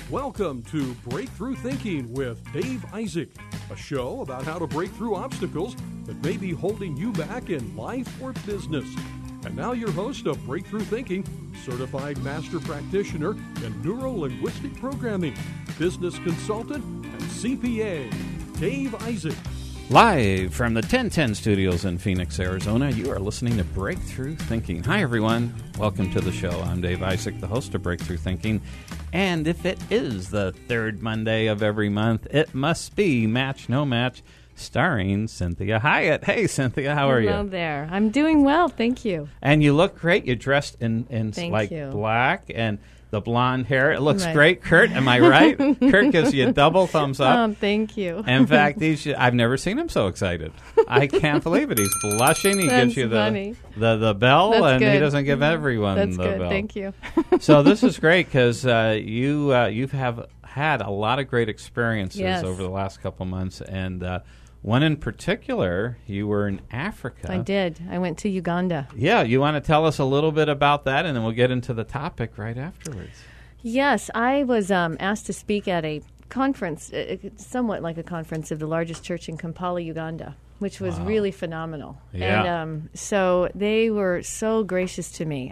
Welcome to Breakthrough Thinking with Dave Isaac, a show about how to break through obstacles that may be holding you back in life or business. And now your host of Breakthrough Thinking, certified master practitioner in neuro-linguistic programming, business consultant, and CPA, Dave Isaac. Live from the 1010 studios in Phoenix, Arizona, you are listening to Breakthrough Thinking. Hi, everyone. Welcome to the show. I'm Dave Isaac, the host of Breakthrough Thinking. And if it is the third Monday of every month, it must be Match No Match, starring Cynthia Hyatt. Hey, Cynthia, how are you? Hello there. I'm doing well, thank you. And you look great. You're dressed in like black and the blonde hair. It looks great. Kurt, am I right? Kurt gives you a double thumbs up. Thank you. In fact, I've never seen him so excited. I can't believe it. He's blushing. He gives you the bell, That's and good. he doesn't give everyone That's the good. bell. Thank you. So this is great because you have had a lot of great experiences over the last couple months, and one in particular, you were in Africa. I did. I went to Uganda. Yeah, you want to tell us a little bit about that, and then we'll get into the topic right afterwards. Yes, I was asked to speak at a conference, somewhat like a conference of the largest church in Kampala, Uganda, which was really phenomenal. Yeah. And so they were so gracious to me.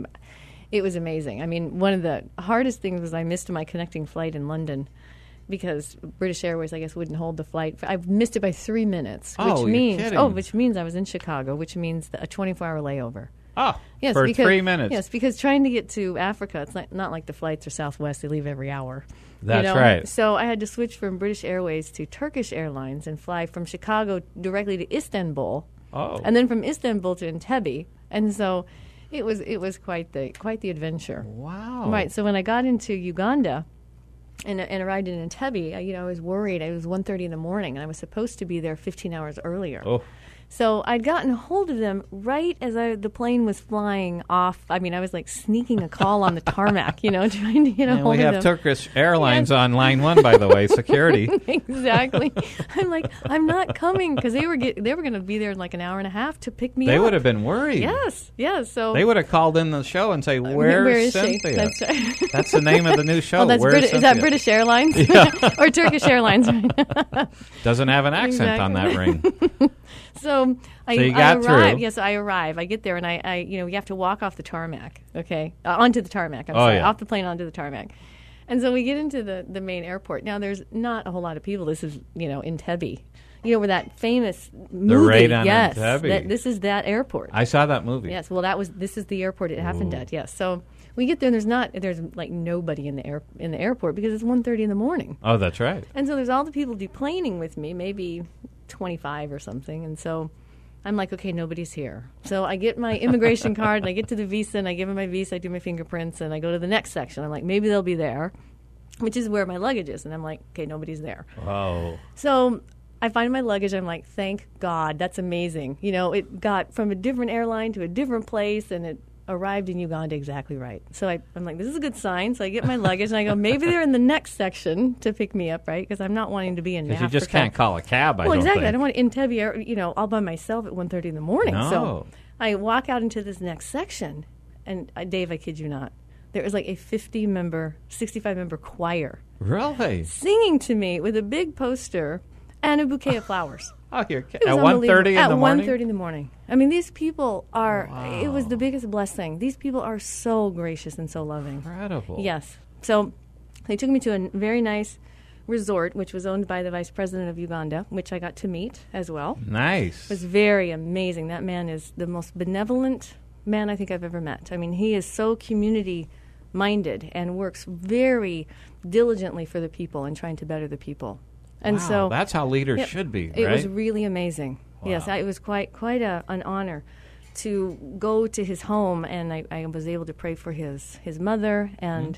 It was amazing. I mean, one of the hardest things was I missed my connecting flight in London, because British Airways, I guess, wouldn't hold the flight. I missed it by 3 minutes, you're kidding. which means I was in Chicago, which means a 24-hour layover. Oh, yes, for 3 minutes. Yes, because trying to get to Africa, it's not like the flights are Southwest. They leave every hour. That's right. So I had to switch from British Airways to Turkish Airlines and fly from Chicago directly to Istanbul, and then from Istanbul to Entebbe. And so it was quite the adventure. Wow. Right. So when I got into Uganda and arrived in Entebbe, I was worried. It was 1:30 in the morning, and I was supposed to be there 15 hours earlier. Oh. So I'd gotten a hold of them right as the plane was flying off. I mean, I was like sneaking a call on the tarmac, trying to get a hold of them. We have Turkish Airlines on line one, by the way, security. Exactly. I'm like, I'm not coming, because they were going to be there in like an hour and a half to pick me up. They would have been worried. Yes. So they would have called in the show and say, where is She? Cynthia? That's right. That's the name of the new show. Well, is that British Airlines? Yeah. Or Turkish Airlines? Doesn't have an accent on that ring. So you got arrive. through. Yes, I arrive. I get there, and I you have to walk off the tarmac. Okay, onto the tarmac. I'm sorry, off the plane onto the tarmac. And so we get into the main airport. Now, there's not a whole lot of people. This is Entebbe, where that famous movie. The Raid on yes, Entebbe. This is that airport. I saw that movie. Yes. Well, this is the airport it happened at. Yes. So we get there, and there's like nobody in the airport because it's 1:30 in the morning. Oh, that's right. And so there's all the people deplaning with me, maybe 25 or something. And so I'm like, okay, nobody's here. So I get my immigration card, and I get to the visa, and I give them my visa, I do my fingerprints, and I go to the next section. I'm like, maybe they'll be there, which is where my luggage is. And I'm like, okay, nobody's there. Oh. So I find my luggage. I'm like, thank God, that's amazing. It got from a different airline to a different place, and it arrived in Uganda exactly right. So I'm like, this is a good sign. So I get my luggage, and I go, maybe they're in the next section to pick me up, right? Because I'm not wanting to be in Africa. Because you just can't call a cab, I don't exactly. think. I don't want Entebbe, all by myself at 1:30 in the morning. No. So I walk out into this next section, and Dave, I kid you not, there is like a 65-member choir. Really? Singing to me with a big poster and a bouquet of flowers. Oh, you're It was at 1:30 in the morning? At 1:30 in the morning. I mean, these people are, it was the biggest blessing. These people are so gracious and so loving. Incredible. Yes. So they took me to a very nice resort, which was owned by the vice president of Uganda, which I got to meet as well. Nice. It was very amazing. That man is the most benevolent man I think I've ever met. I mean, he is so community-minded and works very diligently for the people and trying to better the people. And wow, so that's how leaders should be, right? It was really amazing. Wow. Yes, it was quite an honor to go to his home, and I was able to pray for his mother, and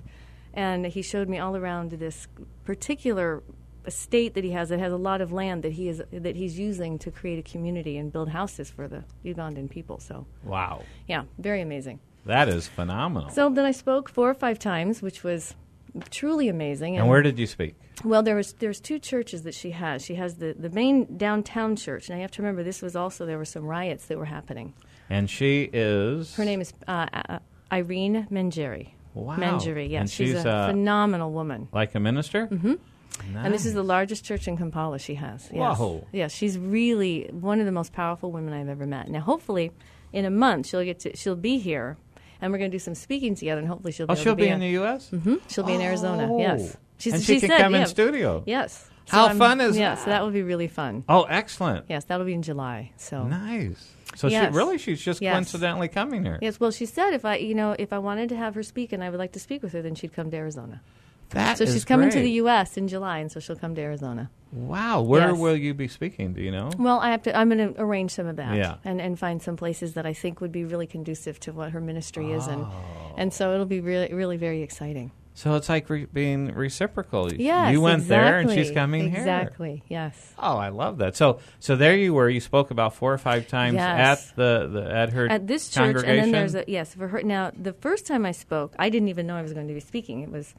he showed me all around this particular estate that he has that has a lot of land that he's using to create a community and build houses for the Ugandan people. So wow, yeah, very amazing. That is phenomenal. So then I spoke 4 or 5 times, which was truly amazing. And where did you speak? Well, there's 2 churches that she has. She has the main downtown church, and I have to remember this was also, there were some riots that were happening. And she is? Her name is Irene Menjeri. Wow. Manjari, yes. And she's a phenomenal woman. Like a minister? Mm-hmm. Nice. And this is the largest church in Kampala she has. Yes. Whoa. Yes, she's really one of the most powerful women I've ever met. Now, hopefully, in a month, she'll be here, and we're going to do some speaking together, and hopefully she'll be able she'll to be in the U.S.? Mm-hmm. She'll be in Arizona, yes. And she can come in studio? Yes. How fun is that? Yeah, so that will be really fun. Oh, excellent. Yes, that'll be in July. So nice. So yes. she's just coincidentally coming here. Yes, well, she said if I wanted to have her speak and I would like to speak with her, then she'd come to Arizona. So she's coming to the U.S. in July, and so she'll come to Arizona. Wow. Where will you be speaking? Do you know? Well, I'm going to arrange some of that, yeah. and find some places that I think would be really conducive to what her ministry is, and so it'll be really, really very exciting. So it's like being reciprocal. Yes, you went there, and she's coming here. Exactly. Yes. Oh, I love that. So there you were. You spoke about 4 or 5 times at her at this church, and then there's for her. Now, the first time I spoke, I didn't even know I was going to be speaking. It was.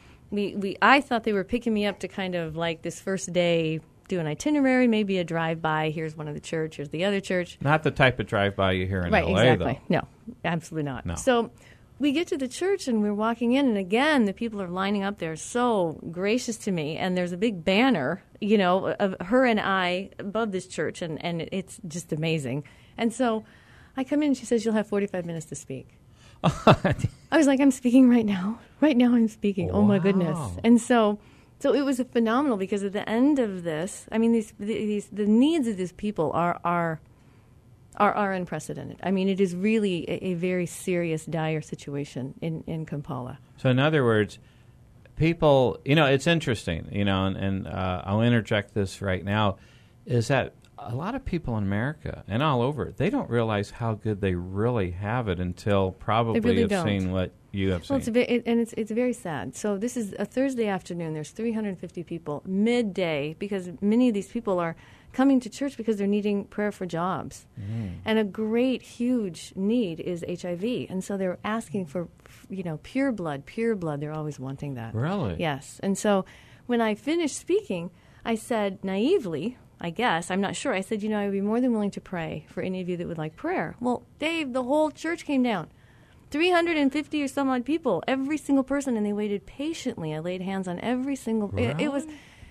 I thought they were picking me up to kind of like this first day, do an itinerary, maybe a drive-by. Here's one of the church, here's the other church. Not the type of drive-by you hear in L.A., exactly. Though. No, absolutely not. No. So we get to the church, and we're walking in, and again, the people are lining up there so gracious to me, and there's a big banner, of her and I above this church, and it's just amazing. And so I come in, and she says, you'll have 45 minutes to speak. I was like, I'm speaking right now. Right now I'm speaking. Wow. Oh, my goodness. And so it was phenomenal because at the end of this, I mean, the needs of these people are unprecedented. I mean, it is really a very serious, dire situation in Kampala. So in other words, people, it's interesting, and I'll interject this right now, is that a lot of people in America and all over, they don't realize how good they really have it until probably really have don't. Seen what you have seen. It's very sad. So this is a Thursday afternoon. There's 350 people midday because many of these people are coming to church because they're needing prayer for jobs. And a great, huge need is HIV. And so they're asking for, pure blood. They're always wanting that. Really? Yes. And so when I finished speaking, I said naively, I guess, I'm not sure. I said, I would be more than willing to pray for any of you that would like prayer. Well, Dave, the whole church came down. 350 or some odd people, every single person, and they waited patiently. I laid hands on every single. Really?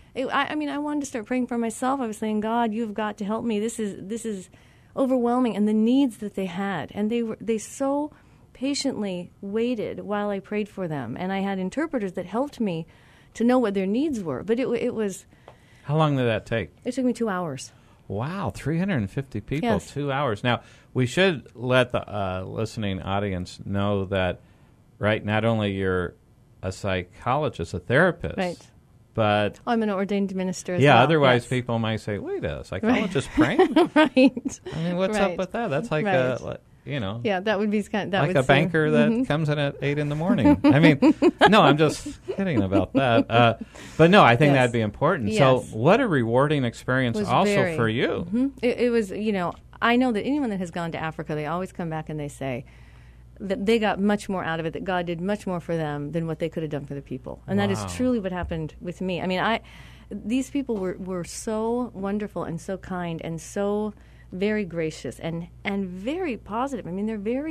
I wanted to start praying for myself. I was saying, God, you've got to help me. This is overwhelming, and the needs that they had, and they so patiently waited while I prayed for them, and I had interpreters that helped me to know what their needs were. But it was. How long did that take? It took me 2 hours. Wow, 350 people, yes. 2 hours. Now, we should let the listening audience know that, right, not only you're a psychologist, a therapist, right, but... I'm an ordained minister as well. Yeah, otherwise yes. people might say, wait, a psychologist praying? Right. I mean, what's up with that? That's like Yeah, that would be kind of... Like a banker that comes in at 8 in the morning. I mean, no, I'm just kidding about that. But no, I think that'd be important. Yes. So what a rewarding experience also for you. Mm-hmm. It was, I know that anyone that has gone to Africa, they always come back and they say that they got much more out of it, that God did much more for them than what they could have done for the people. And that is truly what happened with me. I mean, these people were so wonderful and so kind and so... very gracious and very positive. I mean,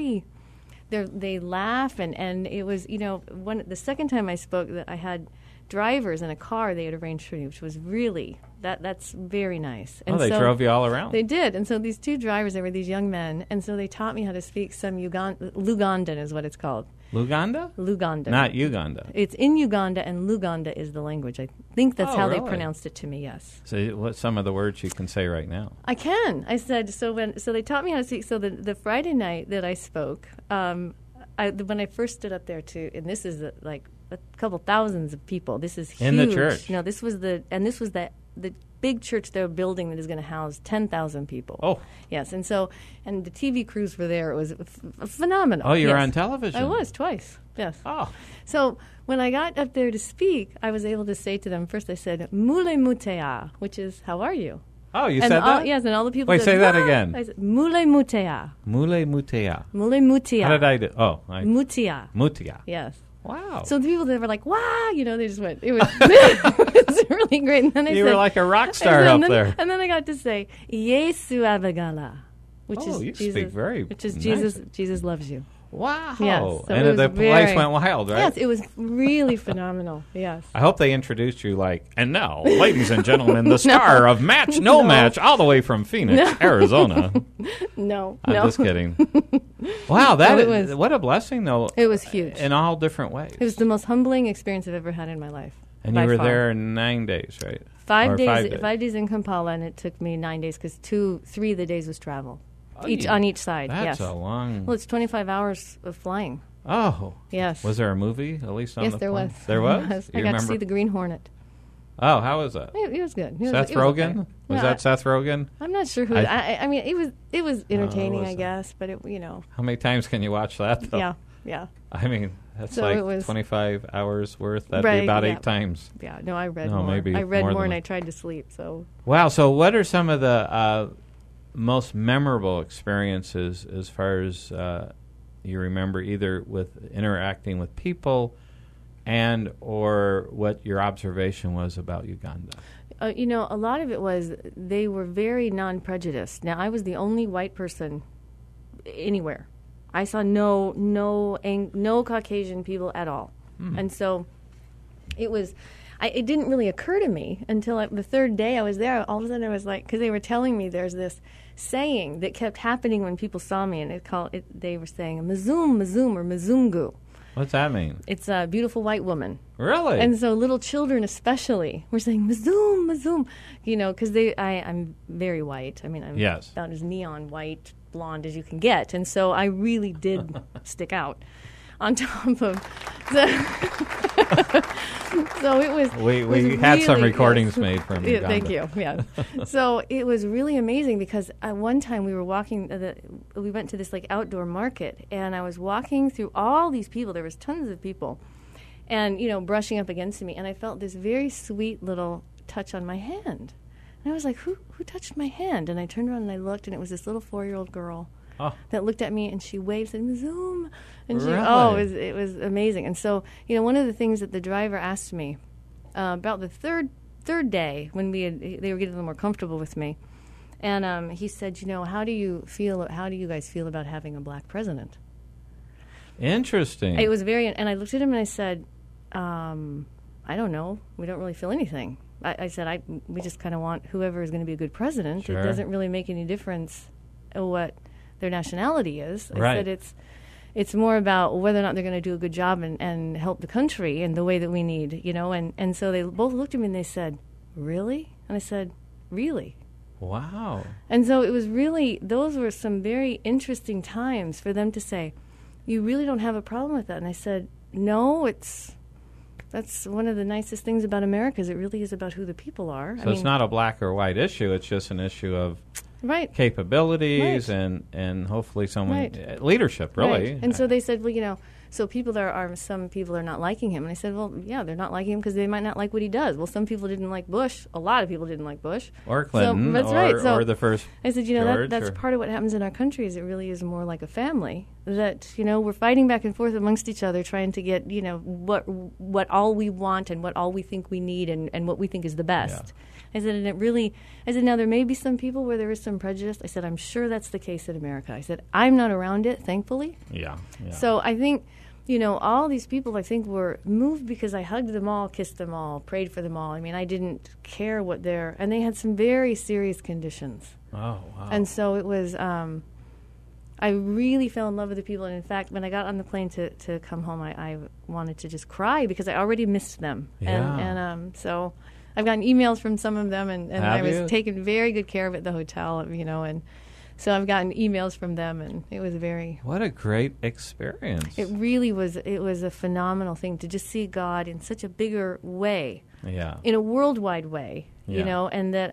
they laugh and it was, the second time I spoke, that I had drivers in a car they had arranged for me, which was really, that's very nice. And they drove you all around. They did. And so these 2 drivers, they were these young men, and so they taught me how to speak some Lugandan is what it's called. Luganda? Luganda. Not Uganda. It's in Uganda, and Luganda is the language. I think that's how really? they pronounced it to me, yes. So what's some of the words you can say right now? I can. I said, so they taught me how to speak. So the Friday night that I spoke, when I first stood up there and this is like a couple thousands of people. This is huge. In the church? No, this was the big church they're building that is going to house 10,000 people. Oh. Yes, and the TV crews were there. It was phenomenal. Oh, you were on television? I was, twice, yes. Oh. So when I got up there to speak, I was able to say to them, first I said, Mule Mutea, which is, how are you? Oh, you said that? Yes, and all the people Wait, said, say that again. I said, Mule Mutea. Mule Mutea. Mule Mutea. How did I do? Oh. Mutea. Mutea. Yes. Wow. So the people that were like, wow, they just went, it was, it was really great. And then you were like a rock star up there. And then I got to say, Yesu Abagala, which is you Jesus, speak very which is nice. Jesus loves you. Wow. Yes, so it and was the place very- went wild, right? Yes, it was really phenomenal. Yes. I hope they introduced you like, and now, ladies and gentlemen, the star of Match No Match, all the way from Phoenix, Arizona. No, I'm no. just kidding. Wow, that No, is, what a blessing, though. It was huge. In all different ways. It was the most humbling experience I've ever had in my life. And by you were far. there 9 days, right? Or 5 days. 5 days. 5 days in Kampala, and it took me 9 days because 3 of the days was travel, Oh, on each side. That's yes. a long. Well, it's 25 hours of flying. Oh. Yes. Was there a movie, at least on Yes, the there plane? was. There was? I You got remember? to see the Green Hornet. Oh, how was that? It was good. Seth it Rogen? okay. Was No, that Seth Rogen? I'm not sure who. I mean, it was entertaining, was I it? guess, but it How many times can you watch that, though? yeah. I mean, that's So like it was- 25 hours worth. That'd Right, be about yeah. 8 times. Yeah, no, I read No, more. maybe I read more more, than and that. I tried to sleep. So Wow. So, what are some of the most memorable experiences as far as you remember, either with interacting with people and or what your observation was about Uganda? a lot of it was they were very non-prejudiced. Now, I was the only white person anywhere. I saw no Caucasian people at all, and so it was. It didn't really occur to me until the third day I was there. All of a sudden, I was like, because they were telling me there's this saying that kept happening when people saw me, and they were saying Mazoom, Mazoom, or Mazungu. What's that mean? It's a beautiful white woman. Really? And so little children especially were saying, Mazoom, Mazoom, because I'm very white. I mean, I'm Yes. about as neon white, blonde as you can get. And so I really did stick out on top of so it was. we was had some really- recordings yes. made from Yeah, Uganda. thank you. Yeah. So it was really amazing because one time we were walking. We went to this like outdoor market, and I was walking through all these people. There was tons of people, and brushing up against me, and I felt this very sweet little touch on my hand, and I was like, "Who touched my hand?" And I turned around and I looked, and it was this little 4-year-old girl. Oh. That looked at me and she waved and Zoom, and Really? it was amazing. And so one of the things that the driver asked me about the third day when they were getting a little more comfortable with me, and he said, how do you guys feel about having a black president? Interesting. It was and I looked at him and I said, I don't know, we don't really feel anything. I said we just kind of want whoever is going to be a good president. Sure. It doesn't really make any difference what their nationality is. I Right. said it's more about whether or not they're going to do a good job and help the country in the way that we need, and so they both looked at me and they said, "Really?" And I said, "Really?" Wow. And so it was those were some very interesting times for them to say, "You really don't have a problem with that?" And I said, "No, that's one of the nicest things about America is it really is about who the people are." So it's not a black or white issue. It's just an issue of right. capabilities Right. and hopefully someone Right. leadership, really. Right. And so they said, well, so some people are not liking him. And I said, well, yeah, they're not liking him because they might not like what he does. Well, some people didn't like Bush. A lot of people didn't like Bush. Or Clinton, that's right. So or the first I said, George, that's or- part of what happens in our country is it really is more like a family. That, we're fighting back and forth amongst each other trying to get, what all we want and what all we think we need and what we think is the best. I said, now there may be some people where there is some prejudice. I said, I'm sure that's the case in America. I said, I'm not around it, thankfully. Yeah. So I think, all these people I think were moved because I hugged them all, kissed them all, prayed for them all. I mean, I didn't care and they had some very serious conditions. Oh, wow. And so it was, I really fell in love with the people. And in fact, when I got on the plane to come home, I wanted to just cry because I already missed them. Yeah. And so I've gotten emails from some of them, and I Have was you? taken very good care of at the hotel, and so I've gotten emails from them, and it was What a great experience. it really was, it was a phenomenal thing to just see God in such a bigger way, Yeah. in a worldwide way, Yeah. and that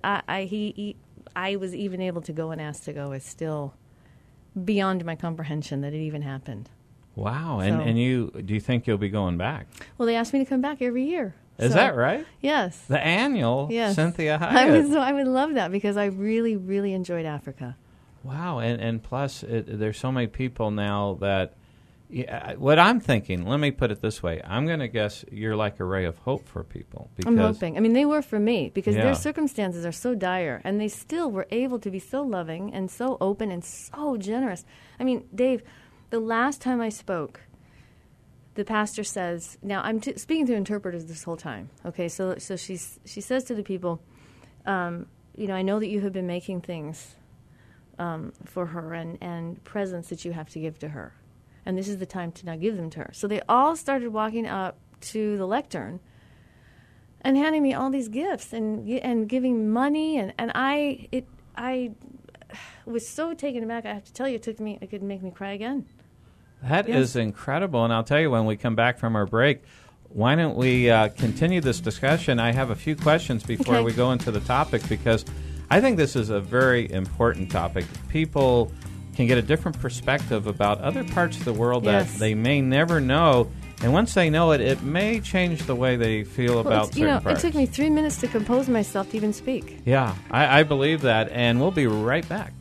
I was even able to go and ask to go is still beyond my comprehension that it even happened. Wow. So- And do you think you'll be going back? Well, they asked me to come back every year. Is So- that right? Yes. The annual Yes. Cynthia I Hyatt. would love that because I really, really enjoyed Africa. Wow, and plus, there's so many people now that, what I'm thinking, let me put it this way, I'm going to guess you're like a ray of hope for people. Because I'm hoping. I mean, they were for me because Yeah. their circumstances are so dire, and they still were able to be so loving and so open and so generous. I mean, Dave, the last time I spoke, the pastor says, now I'm speaking through interpreters this whole time. Okay, so she says to the people, I know that you have been making things for her and presents that you have to give to her. And this is the time to now give them to her. So they all started walking up to the lectern and handing me all these gifts and giving money. And I was so taken aback, I have to tell you, it could make me cry again. That is incredible. And I'll tell you, when we come back from our break, why don't we continue this discussion? I have a few questions before we go into the topic, because I think this is a very important topic. People can get a different perspective about other parts of the world that they may never know. And once they know it, it may change the way they feel about certain parts. It took me 3 minutes to compose myself to even speak. Yeah, I believe that. And we'll be right back.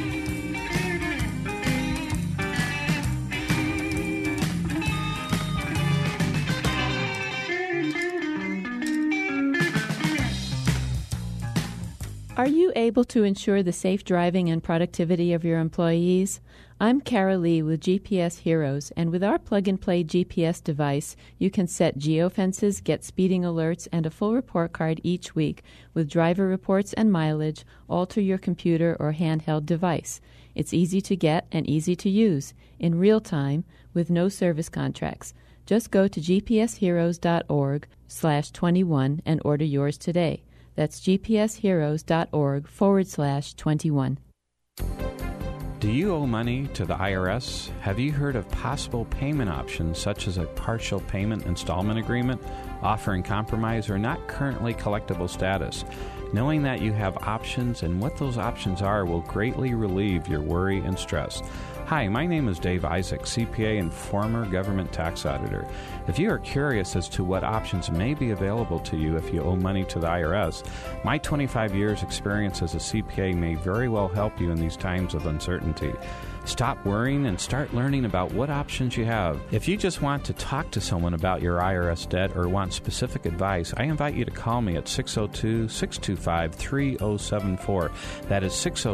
Are you able to ensure the safe driving and productivity of your employees? I'm Kara Lee with GPS Heroes, and with our plug-and-play GPS device, you can set geofences, get speeding alerts, and a full report card each week with driver reports and mileage, all to your computer or handheld device. It's easy to get and easy to use, in real time, with no service contracts. Just go to gpsheroes.org/21 and order yours today. That's gpsheroes.org/21. Do you owe money to the IRS? Have you heard of possible payment options such as a partial payment installment agreement, offering compromise or not currently collectible status? Knowing that you have options and what those options are will greatly relieve your worry and stress. Hi, my name is Dave Isaac, CPA and former government tax auditor. If you are curious as to what options may be available to you if you owe money to the IRS, my 25 years experience as a CPA may very well help you in these times of uncertainty. Stop worrying and start learning about what options you have. If you just want to talk to someone about your IRS debt or want specific advice, I invite you to call me at 602-625-3074. That is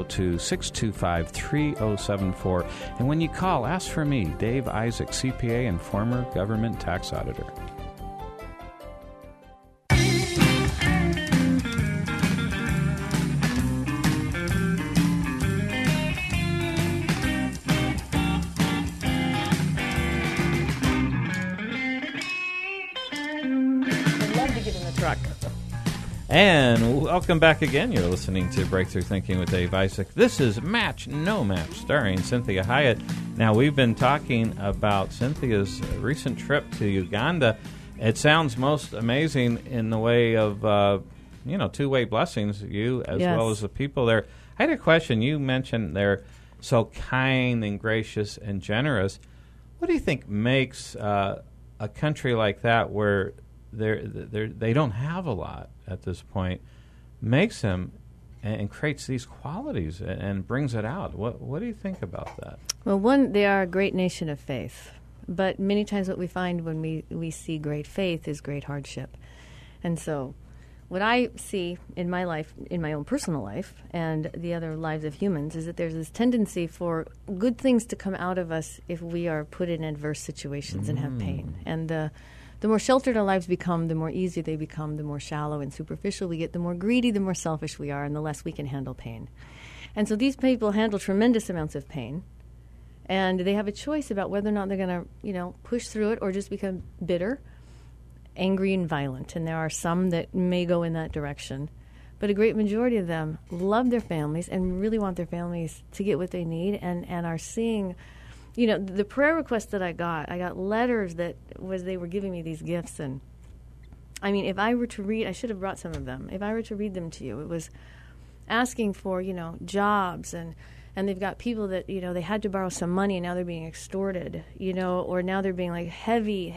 602-625-3074. And when you call, ask for me, Dave Isaac, CPA and former government tax auditor. And welcome back again. You're listening to Breakthrough Thinking with Dave Isaac. This is Match No Match, starring Cynthia Hyatt. Now, we've been talking about Cynthia's recent trip to Uganda. It sounds most amazing in the way of, two-way blessings, you as well as the people there. I had a question. You mentioned they're so kind and gracious and generous. What do you think makes a country like that, where they don't have a lot at this point, makes them and creates these qualities and brings it out? What do you think about that? Well, one, they are a great nation of faith. But many times what we find when we see great faith is great hardship. And so what I see in my life, in my own personal life, and the other lives of humans, is that there's this tendency for good things to come out of us if we are put in adverse situations and have pain. And the more sheltered our lives become, the more easy they become, the more shallow and superficial we get, the more greedy, the more selfish we are, and the less we can handle pain. And so these people handle tremendous amounts of pain, and they have a choice about whether or not they're going to, push through it or just become bitter, angry, and violent. And there are some that may go in that direction. But a great majority of them love their families and really want their families to get what they need and are seeing... the prayer requests that I got letters that they were giving me these gifts. And I mean, if I were to read, I should have brought some of them. If I were to read them to you, it was asking for, jobs and they've got people that, they had to borrow some money and now they're being extorted, or now they're being like heavy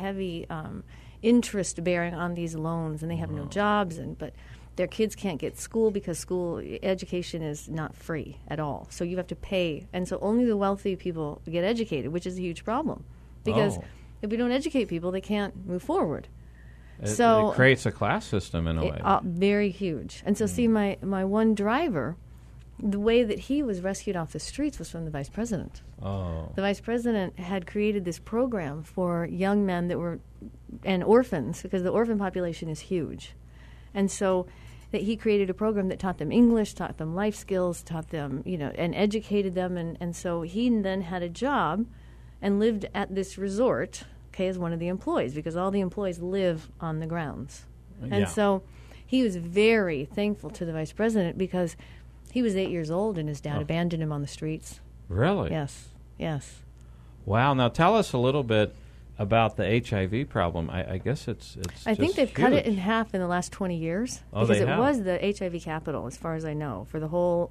interest bearing on these loans and they have no jobs but their kids can't get school because school education is not free at all. So you have to pay. And so only the wealthy people get educated, which is a huge problem. Because if we don't educate people, they can't move forward. It creates a class system in a way. Very huge. And so see, my one driver, the way that he was rescued off the streets was from the vice president. Oh. The vice president had created this program for young men that were, and orphans, because the orphan population is huge. And so that he created a program that taught them English, taught them life skills, taught them, and educated them. And so he then had a job and lived at this resort, as one of the employees, because all the employees live on the grounds. And so he was very thankful to the vice president because he was 8 years old and his dad abandoned him on the streets. Really? Yes. Wow. Now tell us a little bit about the HIV problem. I guess it's I think just they've cut it huge. in half in the last 20 years. Oh, because they it have? was the HIV capital, as far as I know. For the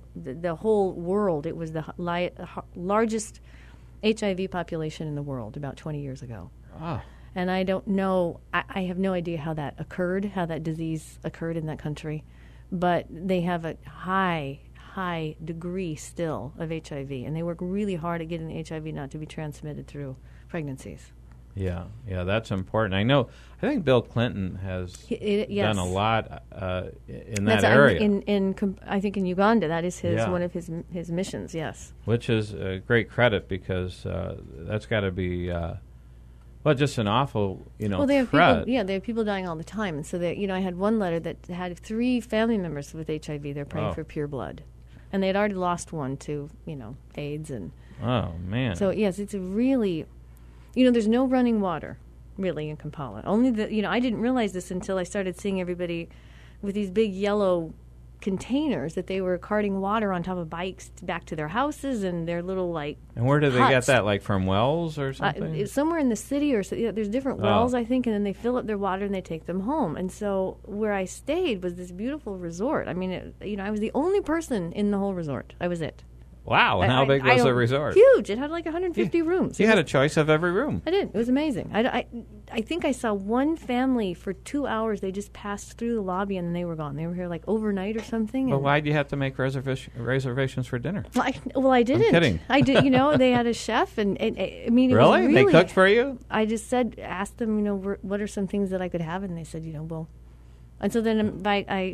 whole world, it was the largest HIV population in the world about 20 years ago. Ah. And I don't know, I have no idea how that occurred, how that disease occurred in that country. But they have a high degree still of HIV. And they work really hard at getting the HIV not to be transmitted through pregnancies. Yeah, that's important. I think Bill Clinton has Yes. done a lot in That's that area. I think in Uganda, that is Yeah. one of his missions, yes. Which is great credit because that's got to be, just an awful, Well, they have threat. people. Yeah, they have people dying all the time, and so I had one letter that had 3 family members with HIV. They're praying for pure blood, and they had already lost one to AIDS, and Oh man. so yes, it's a really, there's no running water really in Kampala. Only I didn't realize this until I started seeing everybody with these big yellow containers that they were carting water on top of bikes back to their houses and their little and where do they get huts. that? Like from wells or something? It's somewhere in the city, or there's different wells, I think, and then they fill up their water and they take them home. And so where I stayed was this beautiful resort. I mean, I was the only person in the whole resort. I was it. Wow, and how big was the resort? Huge. It had like 150 rooms. You had a choice of every room. I did. It was amazing. I think I saw one family for 2 hours. They just passed through the lobby and then they were gone. They were here like overnight or something. But why'd you have to make reservations for dinner? Well, I didn't. I'm kidding. I did. They had a chef, and I mean, it Really? was They cooked for you? I just asked them, what are some things that I could have, and they said, well. And so then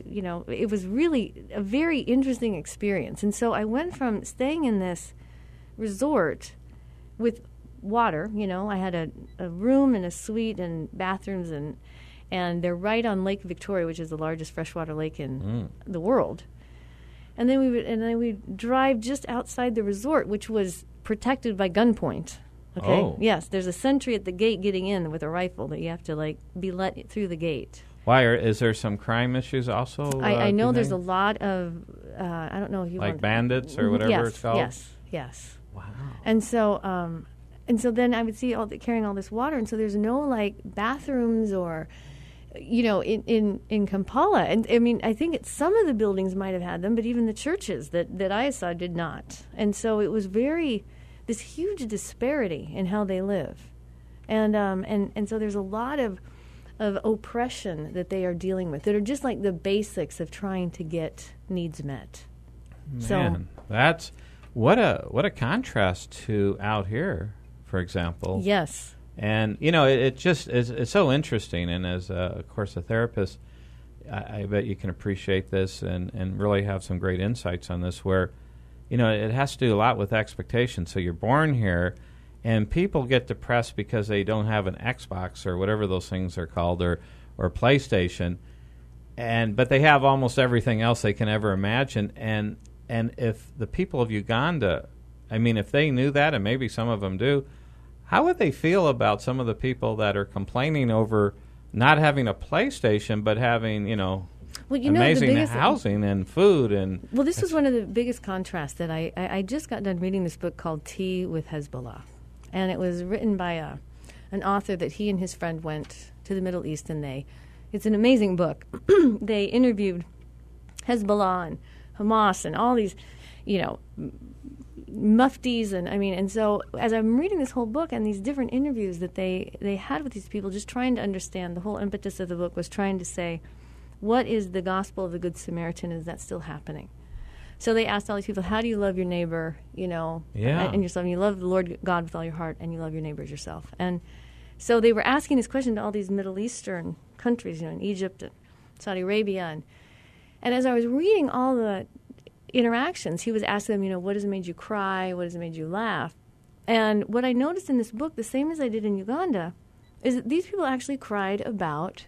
it was really a very interesting experience. And so I went from staying in this resort with water, I had a room and a suite and bathrooms, and they're right on Lake Victoria, which is the largest freshwater lake in the world. And then we would drive just outside the resort, which was protected by gunpoint. Okay. Oh. Yes, there's a sentry at the gate getting in with a rifle that you have to be let through the gate. Why? Is there some crime issues also? I know there's a think? lot of I don't know if you like want bandits or whatever it's called. Yes. Wow. And so then I would see carrying all this water, and so there's no bathrooms or in Kampala. And I mean, I think some of the buildings might have had them, but even the churches that I saw did not. And so it was this huge disparity in how they live, and so there's a lot of oppression that they are dealing with that are just like the basics of trying to get needs met. Man, that's what a contrast to out here, for example. Yes. And it's so interesting. And as of course a therapist, I bet you can appreciate this and really have some great insights on this. Where it has to do a lot with expectations. So you're born here. And people get depressed because they don't have an Xbox or whatever those things are called, or PlayStation, but they have almost everything else they can ever imagine. And if the people of Uganda, I mean, if they knew that, and maybe some of them do, how would they feel about some of the people that are complaining over not having a PlayStation but having amazing housing and food and this was one of the biggest contrasts that I just got done reading this book called Tea with Hezbollah. And it was written by an author that he and his friend went to the Middle East, and it's an amazing book. They interviewed Hezbollah and Hamas and all these, muftis, and so as I'm reading this whole book and these different interviews that they had with these people, just trying to understand, the whole impetus of the book was trying to say, what is the gospel of the Good Samaritan? Is that still happening? So they asked all these people, how do you love your neighbor, and yourself? And you love the Lord God with all your heart, and you love your neighbor as yourself. And so they were asking this question to all these Middle Eastern countries, in Egypt and Saudi Arabia. And as I was reading all the interactions. He was asking them, what has made you cry? What has made you laugh? And what I noticed in this book, the same as I did in Uganda, is that these people actually cried about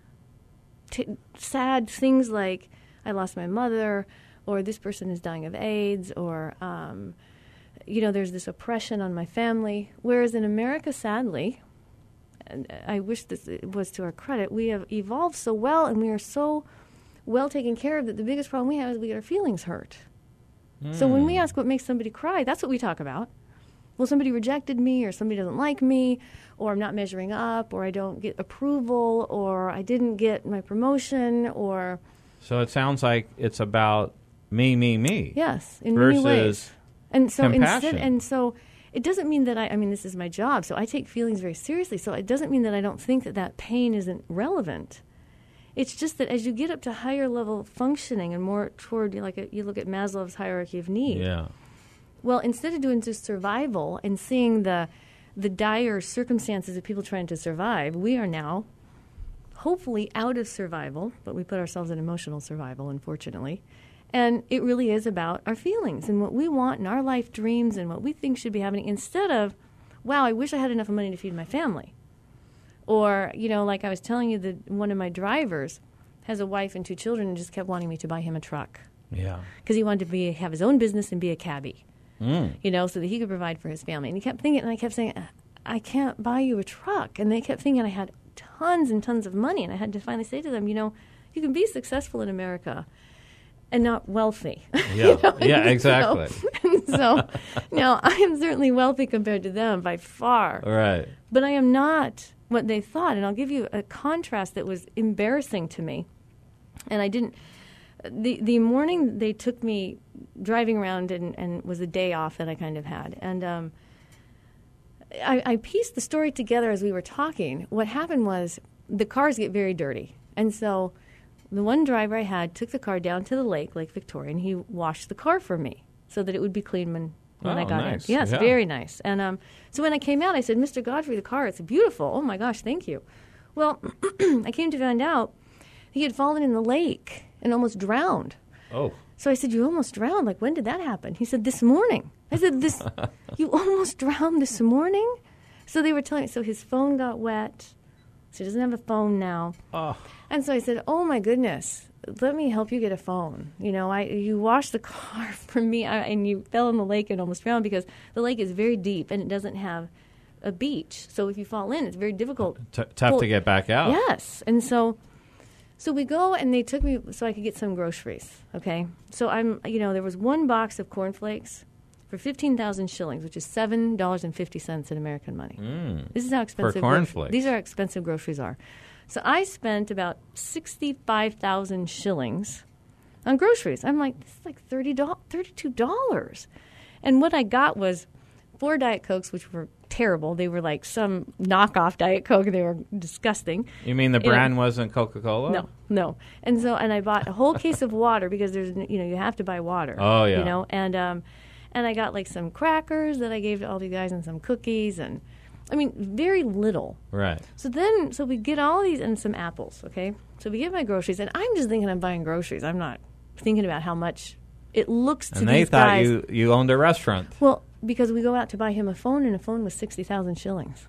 sad things like, I lost my mother, or this person is dying of AIDS, or, there's this oppression on my family. Whereas in America, sadly, and I wish this was to our credit, we have evolved so well, and we are so well taken care of that the biggest problem we have is we get our feelings hurt. So when we ask what makes somebody cry, that's what we talk about. Well, somebody rejected me, or somebody doesn't like me, or I'm not measuring up, or I don't get approval, or I didn't get my promotion, or... So it sounds like it's about me. Yes, in versus many ways. And so compassion. It doesn't mean that this is my job, so I take feelings very seriously. So it doesn't mean that I don't think that pain isn't relevant. It's just that as you get up to higher level functioning and more toward, you look at Maslow's hierarchy of need. Yeah. Well, instead of doing just survival and seeing the dire circumstances of people trying to survive, we are now hopefully out of survival, but we put ourselves in emotional survival, unfortunately. And it really is about our feelings and what we want and our life dreams and what we think should be happening, instead of, wow, I wish I had enough money to feed my family. Or, like I was telling you, that one of my drivers has a wife and 2 children and just kept wanting me to buy him a truck. Yeah. Because he wanted to have his own business and be a cabbie, so that he could provide for his family. And he kept thinking, and I kept saying, I can't buy you a truck. And they kept thinking I had tons and tons of money. And I had to finally say to them, you can be successful in America and not wealthy. Yeah, exactly. So now I am certainly wealthy compared to them by far. Right. But I am not what they thought. And I'll give you a contrast that was embarrassing to me. And I didn't... The morning they took me driving around and was a day off that I kind of had. And I pieced the story together as we were talking. What happened was the cars get very dirty. And so the one driver I had took the car down to the Lake Victoria, and he washed the car for me so that it would be clean when I got nice. in. Yes, Yeah. very nice. And so when I came out, I said, Mr. Godfrey, the car, it's beautiful. Oh, my gosh, thank you. Well, I came to find out he had fallen in the lake and almost drowned. Oh. So I said, you almost drowned? Like, when did that happen? He said, this morning. I said, you almost drowned this morning? So they were telling me, so his phone got wet. So he doesn't have a phone now. Oh. And so I said, oh, my goodness, let me help you get a phone. You washed the car for me, and you fell in the lake and almost drowned because the lake is very deep and it doesn't have a beach. So if you fall in, it's very difficult. Tough to get back out. Yes. And so we go, and they took me so I could get some groceries, okay? So there was one box of cornflakes for 15,000 shillings, which is $7.50 in American money. This is how expensive cornflakes. These are how expensive groceries are. So I spent about 65,000 shillings on groceries. I'm like, this is like $32. And what I got was 4 Diet Cokes, which were terrible. They were like some knockoff Diet Coke. They were disgusting. You mean the brand wasn't Coca-Cola? No. And I bought a whole case of water because there's, you have to buy water. Oh, yeah. And I got like some crackers that I gave to all the guys and some cookies and, very little. Right. So we get all these and some apples, okay? So we get my groceries, and I'm just thinking I'm buying groceries. I'm not thinking about how much it looks to these guys. And they thought you owned a restaurant. Well, because we go out to buy him a phone, and a phone was 60,000 shillings.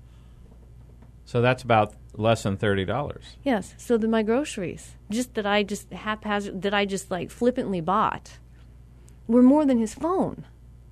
So that's about less than $30. Yes. So my groceries, that I just like flippantly bought, were more than his phone.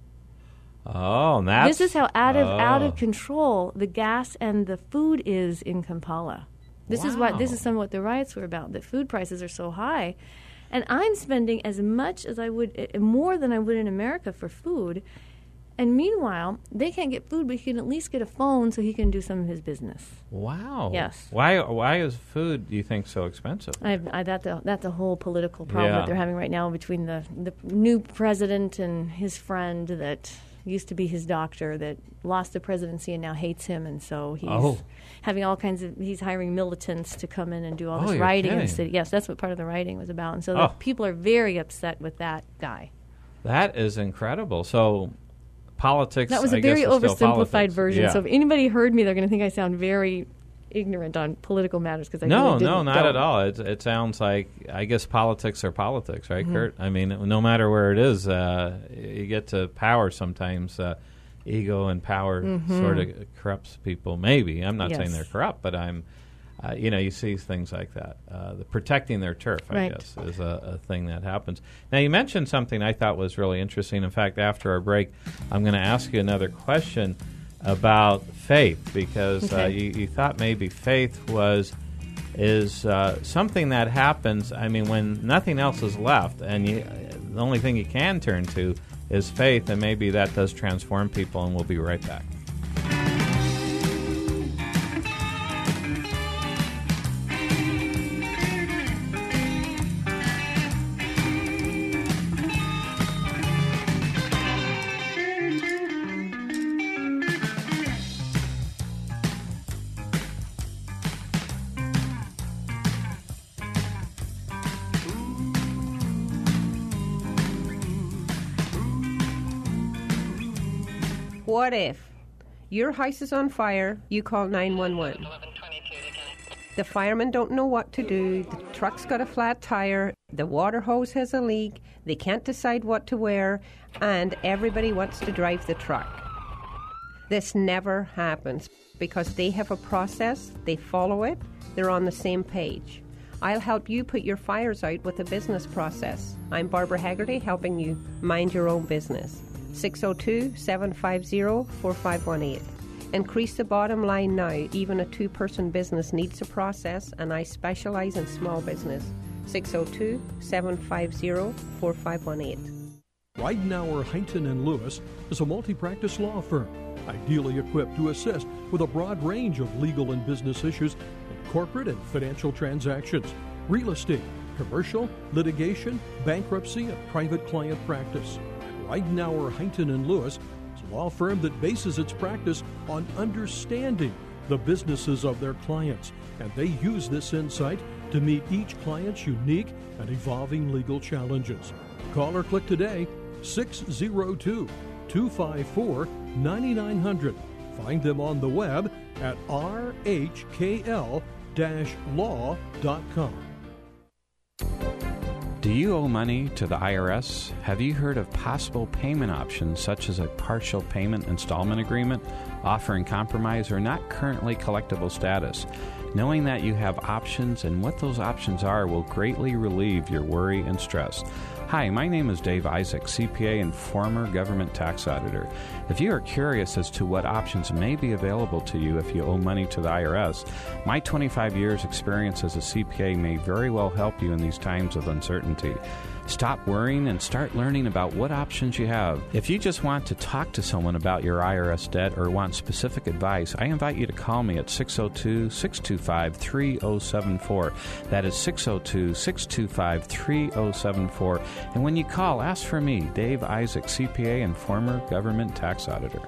Oh, and this is how out of control the gas and the food is in Kampala. This is some of what the riots were about. That food prices are so high, and I'm spending as much as I would, more than I would in America for food. And meanwhile, they can't get food, but he can at least get a phone so he can do some of his business. Wow. Yes. Why is food, do you think, so expensive? That's a whole political problem that they're having right now between the new president and his friend that used to be his doctor that lost the presidency and now hates him, and so he's having all kinds of, he's hiring militants to come in and do all this rioting in the city. Yes, that's what part of the rioting was about. And so the people are very upset with that guy. That is incredible. So politics, that was a very oversimplified version. Yeah. So if anybody heard me, they're going to think I sound very ignorant on political matters because I No, really didn't not go. at all. It sounds like, I guess politics are politics, right, Kurt? I mean, no matter where it is, you get to power sometimes. Ego and power sort of corrupts people. Maybe. I'm not saying they're corrupt, but you see things like that. The protecting their turf, I guess, is a thing that happens. Now, you mentioned something I thought was really interesting. In fact, after our break, I'm going to ask you another question about faith, because you thought maybe faith is something that happens, I mean, when nothing else is left, and the only thing you can turn to is faith, and maybe that does transform people, and we'll be right back. What if your house is on fire, you call 911. The firemen don't know what to do, the truck's got a flat tire, the water hose has a leak, they can't decide what to wear, and everybody wants to drive the truck. This never happens because they have a process, they follow it, they're on the same page. I'll help you put your fires out with a business process. I'm Barbara Haggerty, helping you mind your own business. 602-750-4518. Increase the bottom line now. Even a two-person business needs a process, and I specialize in small business. 602-750-4518. Ridenour, Huntington & Lewis is a multi-practice law firm, ideally equipped to assist with a broad range of legal and business issues in corporate and financial transactions, real estate, commercial, litigation, bankruptcy, and private client practice. Ridenour, Huntington & Lewis is a law firm that bases its practice on understanding the businesses of their clients, and they use this insight to meet each client's unique and evolving legal challenges. Call or click today, 602-254-9900. Find them on the web at rhkl-law.com. Do you owe money to the IRS? Have you heard of possible payment options such as a partial payment installment agreement, offering compromise or not currently collectible status? Knowing that you have options and what those options are will greatly relieve your worry and stress. Hi, my name is Dave Isaac, CPA and former government tax auditor. If you are curious as to what options may be available to you if you owe money to the IRS, my 25 years experience as a CPA may very well help you in these times of uncertainty. Stop worrying and start learning about what options you have. If you just want to talk to someone about your IRS debt or want specific advice, I invite you to call me at 602-625-3074. That is 602-625-3074. And when you call, ask for me, Dave Isaac, CPA and former government tax auditor.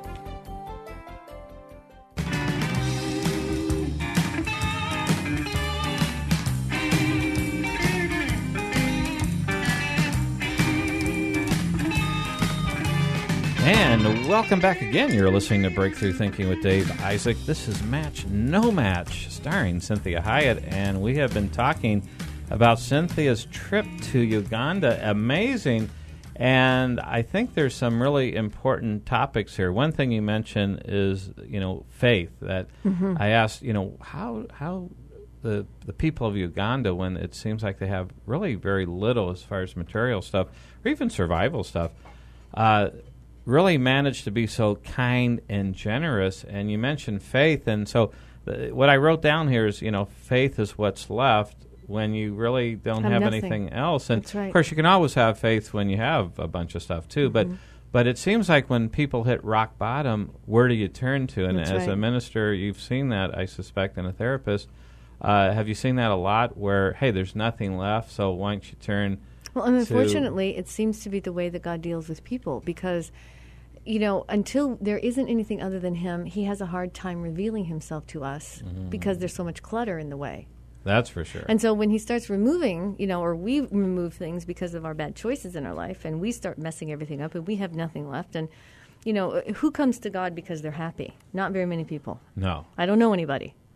And welcome back again. You're listening to Breakthrough Thinking with Dave Isaac. This is Match No Match, starring Cynthia Hiett, and we have been talking about Cynthia's trip to Uganda. Amazing. And I think there's some really important topics here. One thing you mentioned is, faith. That I asked, how the people of Uganda, when it seems like they have really very little as far as material stuff or even survival stuff, really managed to be so kind and generous. And you mentioned faith, and so what I wrote down here is, faith is what's left when you really don't have anything else. And That's right. Of course, you can always have faith when you have a bunch of stuff too. But it seems like when people hit rock bottom, where do you turn to? And That's as a right. minister, you've seen that, I suspect, and a therapist. Have you seen that a lot? Where there's nothing left, so why don't you turn? Well, and unfortunately, it seems to be the way that God deals with people because, until there isn't anything other than Him, He has a hard time revealing Himself to us because there's so much clutter in the way. That's for sure. And so when He starts removing, or we remove things because of our bad choices in our life, and we start messing everything up, and we have nothing left, and, who comes to God because they're happy? Not very many people. No. I don't know anybody.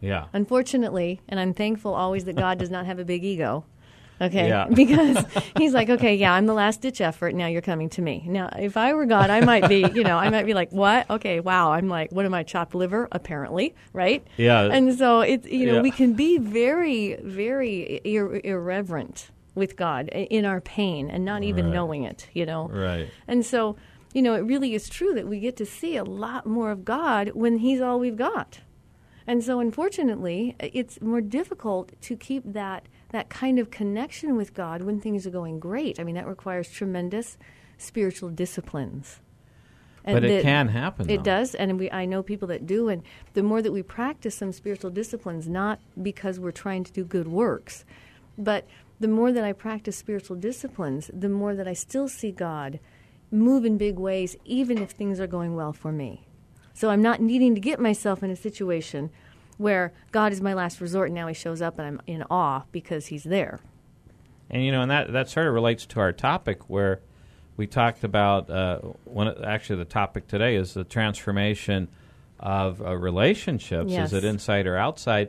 Yeah. Unfortunately, and I'm thankful always that God does not have a big ego. Okay, Yeah. because he's like, okay, yeah, I'm the last ditch effort. Now you're coming to me. Now, if I were God, I might be, I might be like, what? Okay, wow. I'm like, what am I, chopped liver? Apparently, right? Yeah. And so it's, Yeah. we can be very, very irreverent with God in our pain and not even Right. knowing it. Right. And so, it really is true that we get to see a lot more of God when He's all we've got. And so, unfortunately, it's more difficult to keep that kind of connection with God when things are going great. I mean, that requires tremendous spiritual disciplines. And But it can happen, It though. does, and I know people that do. And the more that we practice some spiritual disciplines, not because we're trying to do good works, but the more that I practice spiritual disciplines, the more that I still see God move in big ways, even if things are going well for me. So I'm not needing to get myself in a situation where God is my last resort and now He shows up and I'm in awe because He's there. And and that sort of relates to our topic where we talked about actually the topic today is the transformation of relationships. Yes. Is it inside or outside?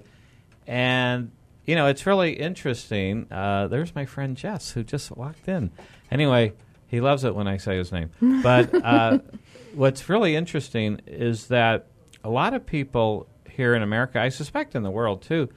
And it's really interesting. There's my friend Jess who just walked in. Anyway, he loves it when I say his name. But what's really interesting is that a lot of people here in America, I suspect in the world too,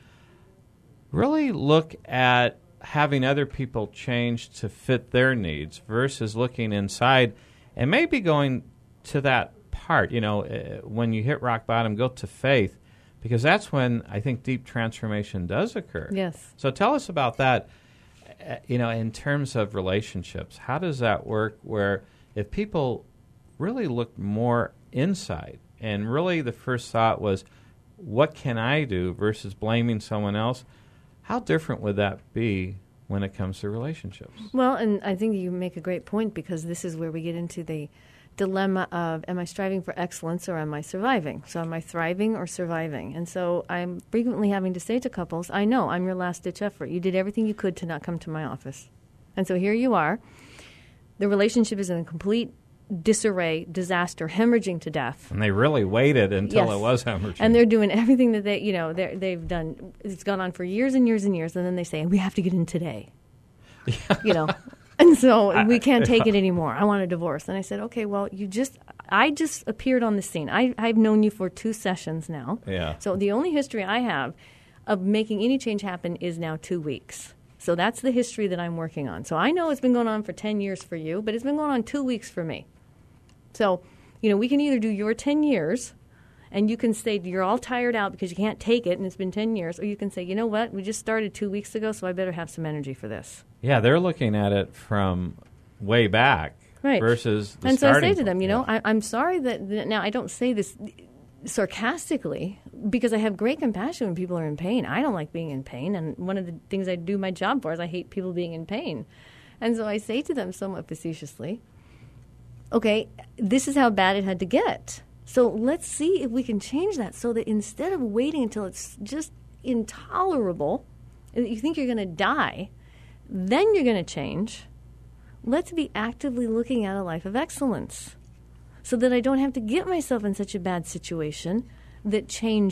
really look at having other people change to fit their needs versus looking inside and maybe going to that part, when you hit rock bottom, go to faith, because that's when I think deep transformation does occur. Yes. So tell us about that, in terms of relationships. How does that work where if people really look more inside and really the first thought was, what can I do versus blaming someone else? How different would that be when it comes to relationships? Well, and I think you make a great point because this is where we get into the dilemma of, am I striving for excellence or am I surviving? So am I thriving or surviving? And so I'm frequently having to say to couples, I know, I'm your last-ditch effort. You did everything you could to not come to my office. And so here you are. The relationship is in a complete disarray, disaster, hemorrhaging to death. And they really waited until it was hemorrhaging. And they're doing everything that they've done. It's gone on for years and years and years, and then they say, we have to get in today. And so we can't take it anymore. I want a divorce. And I said, okay, well, I just appeared on the scene. I've known you for 2 sessions now. Yeah. So the only history I have of making any change happen is now 2 weeks. So that's the history that I'm working on. So I know it's been going on for 10 years for you, but it's been going on 2 weeks for me. So, we can either do your 10 years, and you can say you're all tired out because you can't take it, and it's been 10 years, or you can say, you know what, we just started 2 weeks ago, so I better have some energy for this. Yeah, they're looking at it from way back versus the and so I say starting to them, point. I'm sorry that now I don't say this sarcastically because I have great compassion when people are in pain. I don't like being in pain, and one of the things I do my job for is I hate people being in pain. And so I say to them somewhat facetiously, okay, this is how bad it had to get. So let's see if we can change that so that instead of waiting until it's just intolerable, you think you're going to die, then you're going to change. Let's be actively looking at a life of excellence so that I don't have to get myself in such a bad situation that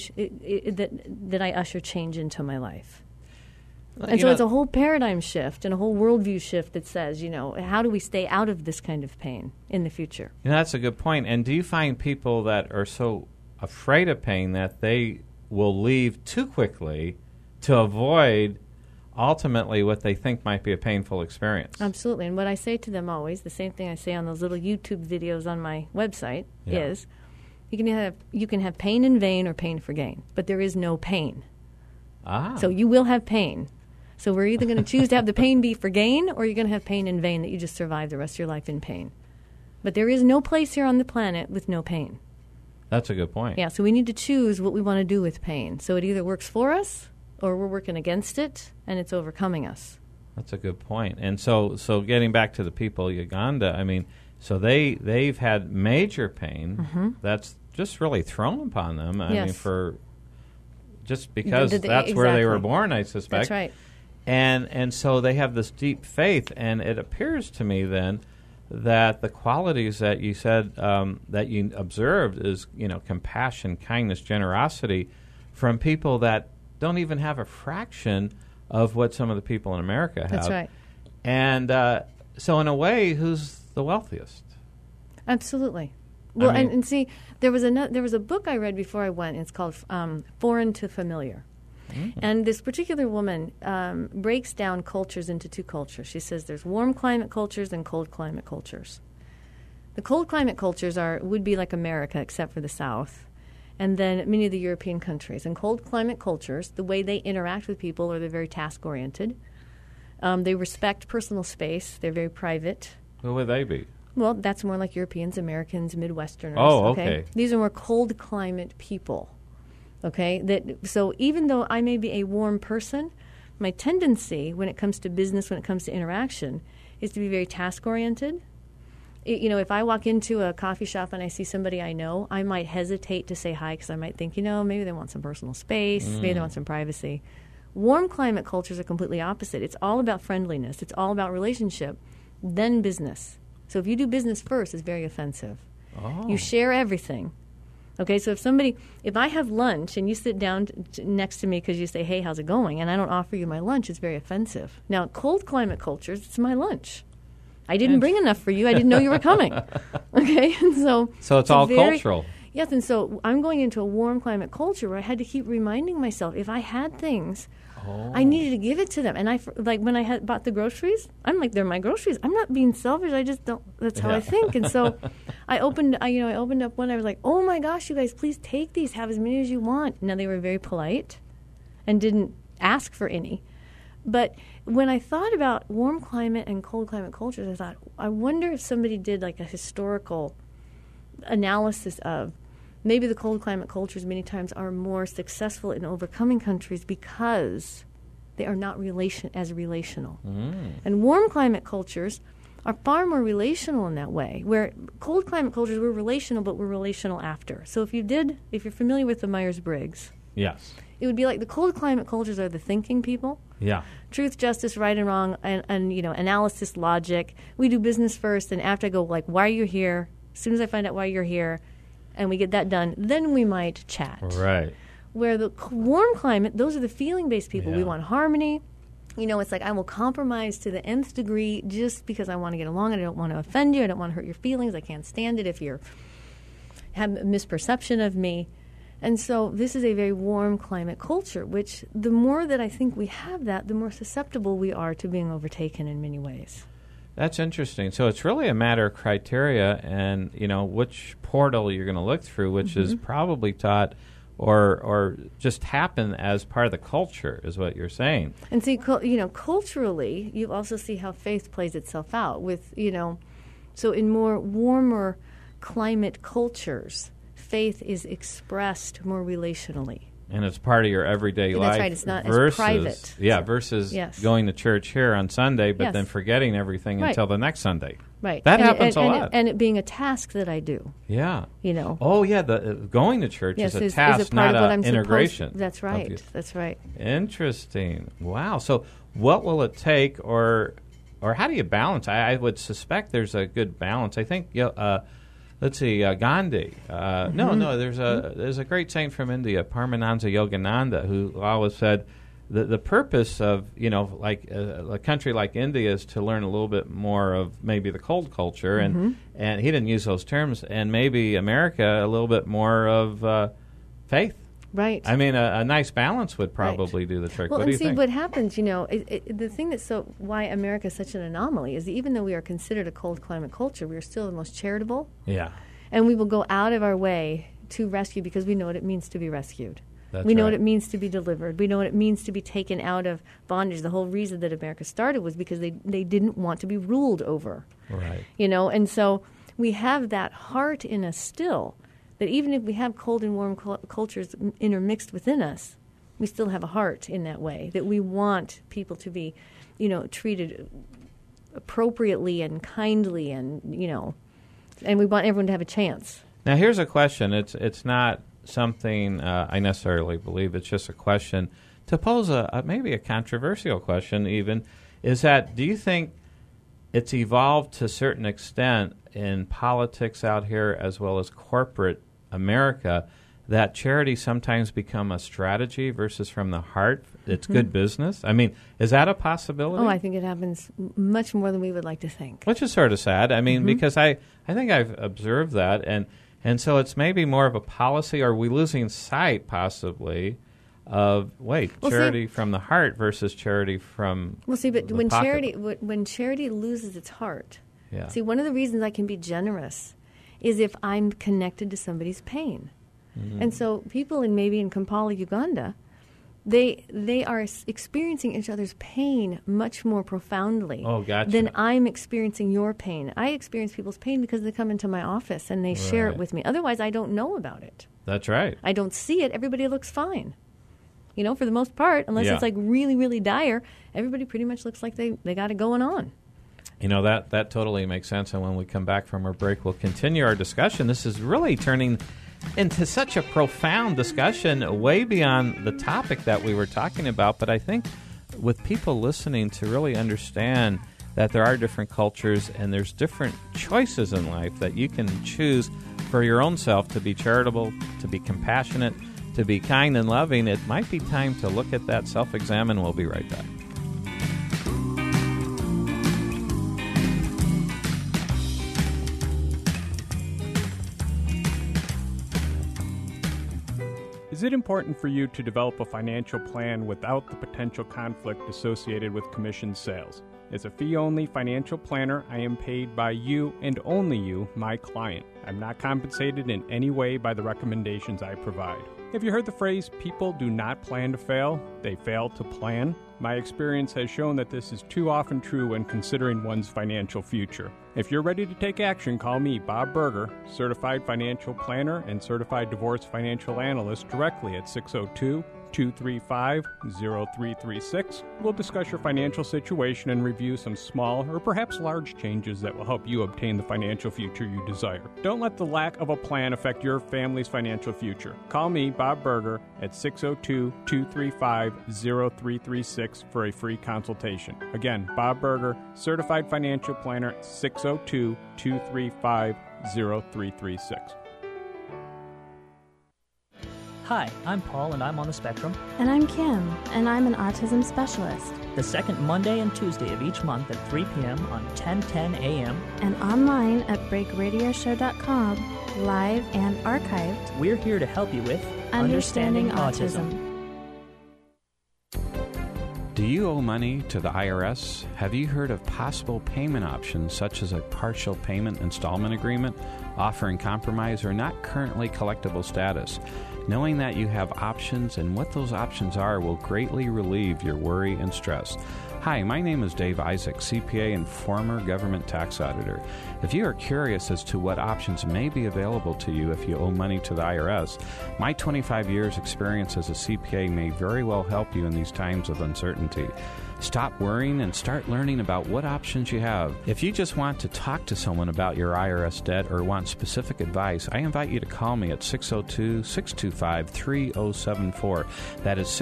that I usher change into my life. And so it's a whole paradigm shift and a whole worldview shift that says, how do we stay out of this kind of pain in the future? That's a good point. And do you find people that are so afraid of pain that they will leave too quickly to avoid ultimately what they think might be a painful experience? Absolutely. And what I say to them always, the same thing I say on those little YouTube videos on my website, is you can have pain in vain or pain for gain, but there is no pain. So you will have pain. So we're either going to choose to have the pain be for gain, or you're going to have pain in vain that you just survive the rest of your life in pain. But there is no place here on the planet with no pain. That's a good point. Yeah, so we need to choose what we want to do with pain. So it either works for us, or we're working against it, and it's overcoming us. That's a good point. And so getting back to the people in Uganda, so they've had major pain that's just really thrown upon them. I mean, for just because that's where they were born, I suspect. That's right. And so they have this deep faith, and it appears to me then that the qualities that you said that you observed is compassion, kindness, generosity from people that don't even have a fraction of what some of the people in America have. That's right. And so in a way, who's the wealthiest? Absolutely. Well, I mean- and see, there was a book I read before I went. It's called Foreign to Familiar. And this particular woman breaks down cultures into two cultures. She says there's warm climate cultures and cold climate cultures. The cold climate cultures would be like America, except for the South, and then many of the European countries. And cold climate cultures, the way they interact with people are they're very task-oriented. They respect personal space. They're very private. Who would they be? Well, that's more like Europeans, Americans, Midwesterners. Oh, okay. These are more cold climate people. Okay, so even though I may be a warm person, my tendency when it comes to business, when it comes to interaction, is to be very task-oriented. If I walk into a coffee shop and I see somebody I know, I might hesitate to say hi because I might think, maybe they want some personal space, maybe they want some privacy. Warm climate cultures are completely opposite. It's all about friendliness. It's all about relationship, then business. So if you do business first, it's very offensive. Oh. You share everything. Okay, so if I have lunch and you sit down next to me because you say, hey, how's it going? And I don't offer you my lunch, it's very offensive. Now, cold climate cultures, it's my lunch. I didn't bring enough for you. I didn't know you were coming. Okay, and so it's all cultural. Yes, and so I'm going into a warm climate culture where I had to keep reminding myself if I had things, I needed to give it to them. And when I had bought the groceries, I'm like, they're my groceries. I'm not being selfish. I just don't. That's how I think. And so I opened up one. I was like, oh my gosh, you guys, please take these. Have as many as you want. Now they were very polite, and didn't ask for any. But when I thought about warm climate and cold climate cultures, I thought, I wonder if somebody did like a historical analysis of maybe the cold climate cultures many times are more successful in overcoming countries because they are not as relational. And warm climate cultures are far more relational in that way, where cold climate cultures were relational, but were relational after. So if you're familiar with the Myers-Briggs, Yes. it would be like the cold climate cultures are the thinking people. Yeah. Truth, justice, right and wrong, and analysis, logic. We do business first, and after I go, like, why are you here? As soon as I find out why you're here, and we get that done, then we might chat. Right. Where the warm climate, those are the feeling-based people. Yeah. We want harmony. It's like I will compromise to the nth degree just because I want to get along and I don't want to offend you. I don't want to hurt your feelings. I can't stand it if you have a misperception of me. And so this is a very warm climate culture, which the more that I think we have that, the more susceptible we are to being overtaken in many ways. That's interesting. So it's really a matter of criteria and, which portal you're going to look through, which is probably taught or just happen as part of the culture is what you're saying. And see, culturally, you also see how faith plays itself out with, so in more warmer climate cultures, faith is expressed more relationally. And it's part of your everyday life. That's right. It's not versus, as private. Yeah, versus going to church here on Sunday, but then forgetting everything until the next Sunday. Right. That happens a lot. And it being a task that I do. Yeah. Oh, yeah. The going to church is a is task, a part not of what an integration. That's right. That's right. Interesting. Wow. So what will it take, or how do you balance? I would suspect there's a good balance. I think let's see, Gandhi. No, there's a great saint from India, Paramananda Yogananda, who always said the purpose of, a country like India is to learn a little bit more of maybe the cold culture, and he didn't use those terms, and maybe America a little bit more of faith. Right. I mean, a nice balance would probably do the trick. Well, What do and you think? what happens, the thing that's why America is such an anomaly is that even though we are considered a cold climate culture, we are still the most charitable. Yeah. And we will go out of our way to rescue because we know what it means to be rescued. That's we know right. what it means to be delivered. We know what it means to be taken out of bondage. The whole reason that America started was because they didn't want to be ruled over. Right. And so we have that heart in us still, that even if we have cold and warm cultures intermixed within us, we still have a heart in that way, that we want people to be, treated appropriately and kindly and we want everyone to have a chance. Now, here's a question. It's not something I necessarily believe. It's just a question to pose maybe a controversial question even, is that do you think it's evolved to a certain extent in politics out here as well as corporate America that charity sometimes become a strategy versus from the heart. It's good business. I mean, is that a possibility? Oh, I think it happens much more than we would like to think. Which is sort of sad. I mean, because I think I've observed that, and so it's maybe more of a policy. Or are we losing sight, possibly, of charity from the heart versus charity from but the when pocketbook? when charity loses its heart, Yeah. see, one of the reasons I can be generous is if I'm connected to somebody's pain. And so people in Kampala, Uganda, they are experiencing each other's pain much more profoundly than I'm experiencing your pain. I experience people's pain because they come into my office and they share it with me. Otherwise, I don't know about it. That's right. I don't see it. Everybody looks fine. For the most part, unless it's like really, really dire, everybody pretty much looks like they got it going on. That totally makes sense. And when we come back from our break, we'll continue our discussion. This is really turning into such a profound discussion, way beyond the topic that we were talking about. But I think with people listening to really understand that there are different cultures and there's different choices in life that you can choose for your own self to be charitable, to be compassionate, to be kind and loving, it might be time to look at that, self-examine. We'll be right back. Is it important for you to develop a financial plan without the potential conflict associated with commission sales? As a fee-only financial planner, I am paid by you and only you, my client. I'm not compensated in any way by the recommendations I provide. Have you heard the phrase, people do not plan to fail, they fail to plan? My experience has shown that this is too often true when considering one's financial future. If you're ready to take action, call me, Bob Berger, Certified Financial Planner and Certified Divorce Financial Analyst, directly at 602-235-0336. We'll discuss your financial situation and review some small or perhaps large changes that will help you obtain the financial future you desire. Don't let the lack of a plan affect your family's financial future. Call me, Bob Berger, at 602-235-0336 for a free consultation. Again, Bob Berger, Certified Financial Planner, 602-235-0336. Hi, I'm Paul, and I'm on the spectrum. And I'm Kim, and I'm an autism specialist. The second Monday and Tuesday of each month at 3 p.m. on 1010 a.m. And online at breakradioshow.com, live and archived. We're here to help you with Understanding Autism. Do you owe money to the IRS? Have you heard of possible payment options such as a partial payment installment agreement, offering compromise or not currently collectible status? Knowing that you have options and what those options are will greatly relieve your worry and stress. Hi, my name is Dave Isaac, CPA and former government tax auditor. If you are curious as to what options may be available to you if you owe money to the IRS, my 25 years experience as a CPA may very well help you in these times of uncertainty. Stop worrying and start learning about what options you have. If you just want to talk to someone about your IRS debt or want specific advice, I invite you to call me at 602-625-3074. That is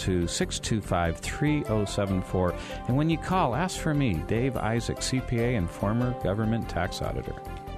602-625-3074. And when you call, ask for me, Dave Isaac, CPA and former government tax auditor.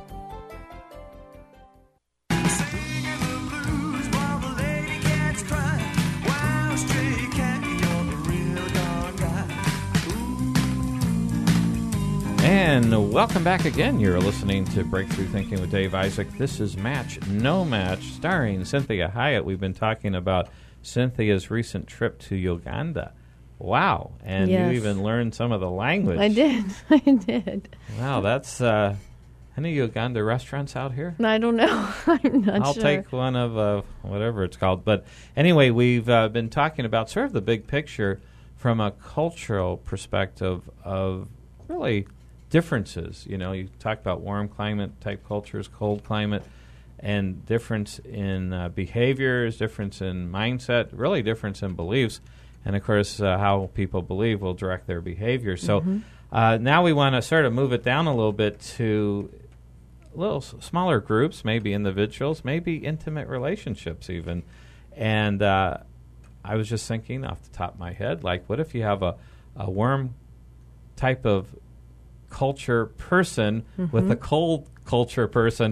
And welcome back again. You're listening to Breakthrough Thinking with Dave Isaac. This is Match No Match, starring Cynthia Hyatt. We've been talking about Cynthia's recent trip to Uganda. Wow. And Yes. you even learned some of the language. I did. I did. Wow, that's any Uganda restaurants out here? I don't know. I'm not I'll sure. take one of whatever it's called. But anyway, we've been talking about sort of the big picture from a cultural perspective of really differences. You know, you talked about warm climate type cultures, cold climate, and difference in behaviors, difference in mindset, really difference in beliefs. And, of course, how people believe will direct their behavior. So now we want to sort of move it down a little bit to little smaller groups, maybe individuals, maybe intimate relationships even. And I was just thinking off the top of my head, like, what if you have a warm type of culture person with a cold culture person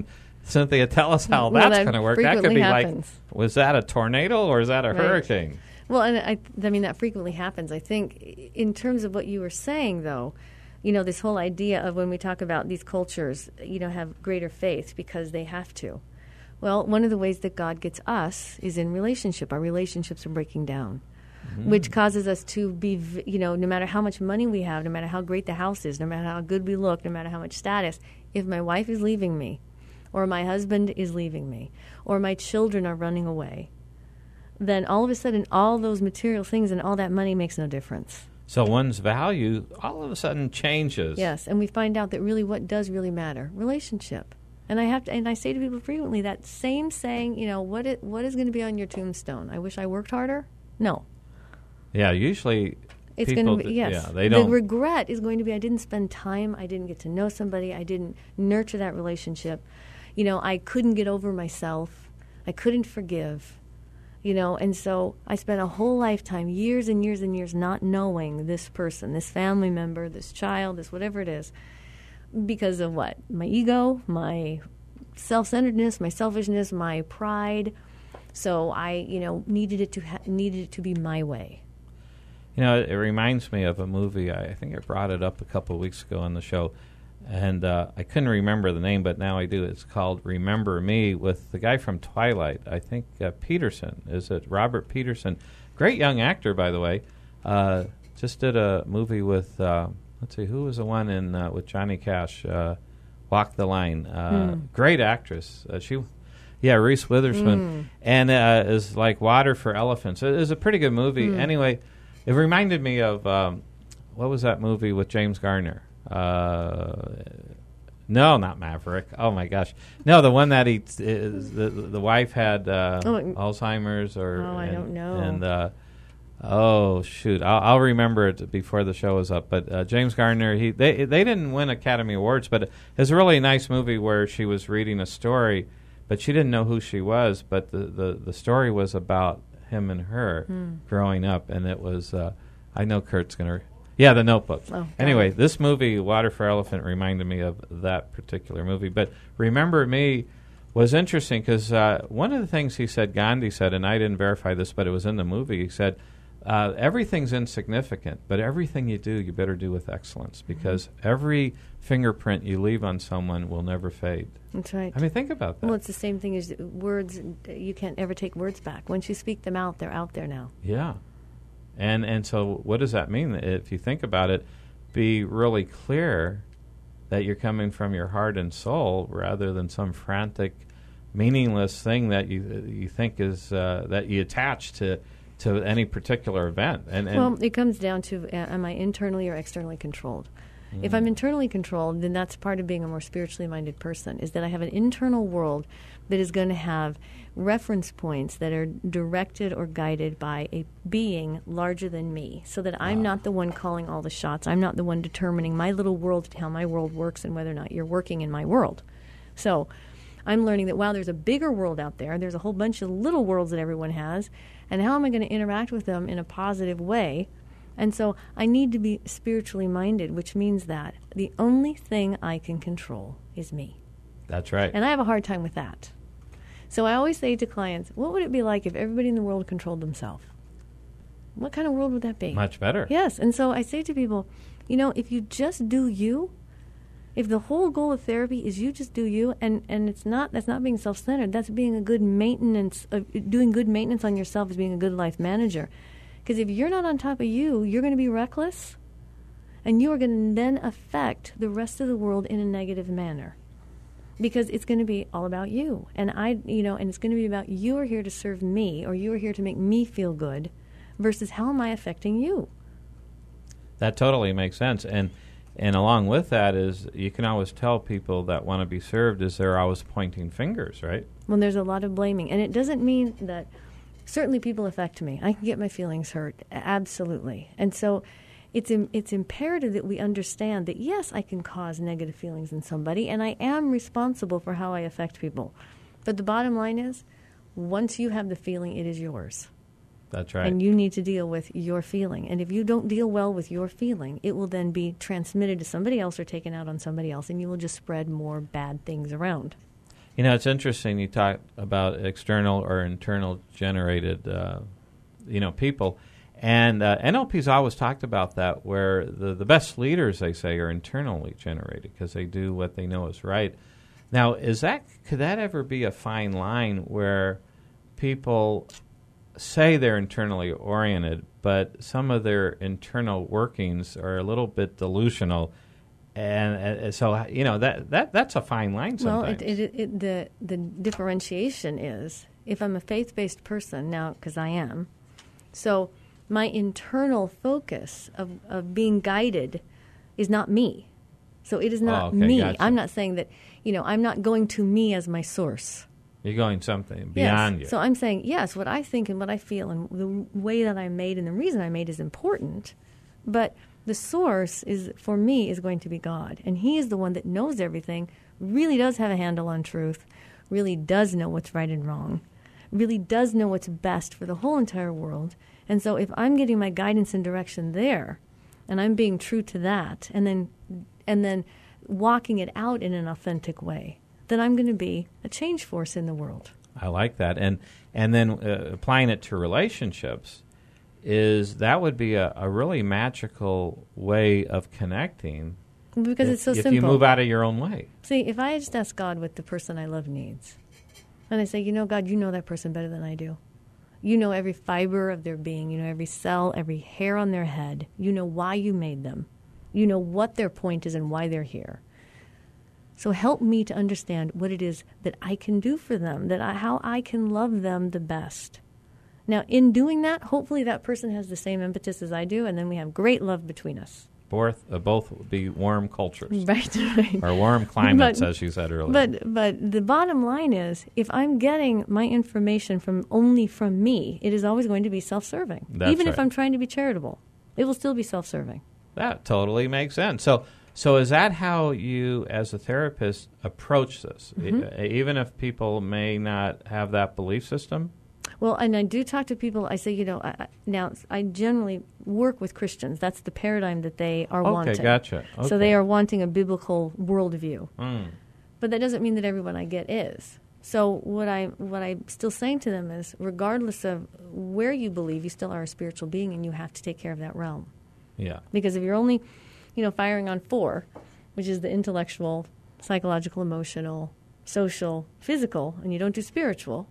Cynthia, tell us how Well, that's that going to work. That could frequently be happens. like, was that a tornado or is that a Right. hurricane? Well, and I mean, that frequently happens. I think in terms of what you were saying, though, you know, this whole idea of when we talk about these cultures, you know, have greater faith because they have to. Well, one of the ways that God gets us is in relationship. Our relationships are breaking down, which causes us to be, you know, no matter how much money we have, no matter how great the house is, no matter how good we look, no matter how much status, if my wife is leaving me, or my husband is leaving me, or my children are running away, then all of a sudden all those material things and all that money makes no difference. So one's value all of a sudden changes. Yes, and we find out that really what does really matter, relationship. And I say to people frequently that same saying, you know, what is going to be on your tombstone? I wish I worked harder? No. Yeah, usually It's people, going to be, yes. yeah, they don't. The regret is going to be I didn't spend time, I didn't get to know somebody, I didn't nurture that relationship. You know, I couldn't get over myself, I couldn't forgive, you know, and so I spent a whole lifetime, years and years and years, not knowing this person, this family member, this child, this whatever it is, because of what? My ego, my self-centeredness, my selfishness, my pride. So I, you know, needed it to be my way. You know, it reminds me of a movie. I think I brought it up a couple of weeks ago on the show, and I couldn't remember the name, but now I do. It's called Remember Me, with the guy from Twilight. I think Peterson. Is it Robert Peterson? Great young actor, by the way. Just did a movie with, let's see, who was the one in with Johnny Cash? Walk the Line. Great actress. Reese Witherspoon. And is like Water for Elephants. It is a pretty good movie. Anyway, it reminded me of, what was that movie with James Garner? No, not Maverick. Oh, my gosh. No, the one that the wife had Alzheimer's or... Oh, I don't know. And, oh, shoot. I'll remember it before the show is up. But James Garner, they didn't win Academy Awards, but it was a really nice movie where she was reading a story, but she didn't know who she was. But the story was about him and her growing up, and it was, I know Kurt's going to... Yeah, The Notebook. Oh, anyway, this movie, Water for Elephant, reminded me of that particular movie. But Remember Me was interesting because one of the things he said, Gandhi said, and I didn't verify this, but it was in the movie, he said, everything's insignificant, but everything you do, you better do with excellence, because every fingerprint you leave on someone will never fade. That's right. I mean, think about that. Well, it's the same thing as words. You can't ever take words back. Once you speak them out, they're out there now. Yeah. And so what does that mean? If you think about it, be really clear that you're coming from your heart and soul rather than some frantic, meaningless thing that you think is that you attach to any particular event. And well, it comes down to am I internally or externally controlled? If I'm internally controlled, then that's part of being a more spiritually minded person, is that I have an internal world that is going to have reference points that are directed or guided by a being larger than me, so that I'm not the one calling all the shots. I'm not the one determining my little world and how my world works and whether or not you're working in my world. So I'm learning that, wow, there's a bigger world out there. There's a whole bunch of little worlds that everyone has, and how am I going to interact with them in a positive way? And so I need to be spiritually minded, which means that the only thing I can control is me. That's right. And I have a hard time with that. So I always say to clients, what would it be like if everybody in the world controlled themselves? What kind of world would that be? Much better. Yes. And so I say to people, you know, if you just do you, if the whole goal of therapy is you just do you, and that's not being self-centered, that's being a good maintenance, doing good maintenance on yourself is being a good life manager. Because if you're not on top of you, you're going to be reckless, and you are going to then affect the rest of the world in a negative manner. Because it's going to be all about you. And and it's going to be about you are here to serve me, or you are here to make me feel good, versus how am I affecting you? That totally makes sense. And along with that is you can always tell people that want to be served is they're always pointing fingers, right? Well, there's a lot of blaming. And it doesn't mean that certainly people affect me. I can get my feelings hurt, absolutely. And so it's imperative that we understand that, yes, I can cause negative feelings in somebody, and I am responsible for how I affect people. But the bottom line is, once you have the feeling, it is yours. That's right. And you need to deal with your feeling. And if you don't deal well with your feeling, it will then be transmitted to somebody else or taken out on somebody else, and you will just spread more bad things around. You know, it's interesting you talk about external or internal generated, people. And NLP's always talked about that, where the best leaders, they say, are internally generated because they do what they know is right. Now, could that ever be a fine line where people say they're internally oriented, but some of their internal workings are a little bit delusional? And so, that's a fine line sometimes. Well, the differentiation is, if I'm a faith-based person now, because I am, so my internal focus of being guided is not me. So it is not me. Gotcha. I'm not saying that, I'm not going to me as my source. You're going something beyond you. So I'm saying, yes, what I think and what I feel and the way that I'm made and the reason I'm made is important, but the source for me is going to be God. And He is the one that knows everything, really does have a handle on truth, really does know what's right and wrong, really does know what's best for the whole entire world. And so if I'm getting my guidance and direction there, and I'm being true to that, and then walking it out in an authentic way, then I'm going to be a change force in the world. I like that. And then applying it to relationships, that would be a really magical way of connecting. Because it's so simple. If you move out of your own way. See, if I just ask God what the person I love needs, and I say, God, you know that person better than I do. You know every fiber of their being. You know every cell, every hair on their head. You know why you made them. You know what their point is and why they're here. So help me to understand what it is that I can do for them, how I can love them the best. Now, in doing that, hopefully that person has the same impetus as I do, and then we have great love between us. Both would be warm cultures. Right. Or warm climates, as you said earlier. But the bottom line is, if I'm getting my information only from me, it is always going to be self-serving. Even if I'm trying to be charitable, it will still be self-serving. That totally makes sense. So is that how you, as a therapist, approach this? Mm-hmm. Even if people may not have that belief system? Well, and I do talk to people. I say, now I generally work with Christians. That's the paradigm that they are wanting. Okay, gotcha. Okay. So they are wanting a biblical worldview. Mm. But that doesn't mean that everyone I get is. So what I'm still saying to them is, regardless of where you believe, you still are a spiritual being, and you have to take care of that realm. Yeah. Because if you're only, firing on 4, which is the intellectual, psychological, emotional, social, physical, and you don't do spiritual,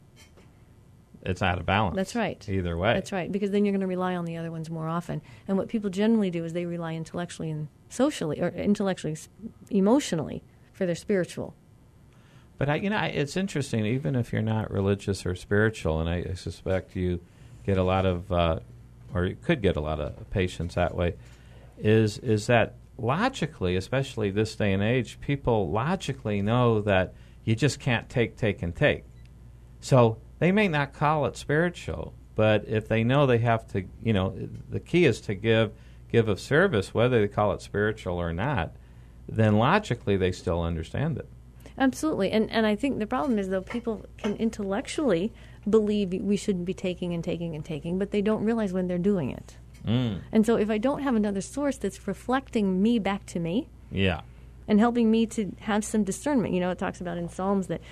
it's out of balance. That's right. Either way. That's right, because then you're going to rely on the other ones more often. And what people generally do is they rely intellectually and socially, or intellectually, emotionally, for their spiritual. But, it's interesting, even if you're not religious or spiritual, and I suspect you get a lot of, or you could get a lot of patients that way, is that logically, especially this day and age, people logically know that you just can't take, and take. So they may not call it spiritual, but if they know they have to, the key is to give of service, whether they call it spiritual or not, then logically they still understand it. Absolutely. And I think the problem is, though, people can intellectually believe we shouldn't be taking and taking and taking, but they don't realize when they're doing it. Mm. And so if I don't have another source that's reflecting me back to me, yeah, and helping me to have some discernment, it talks about in Psalms that,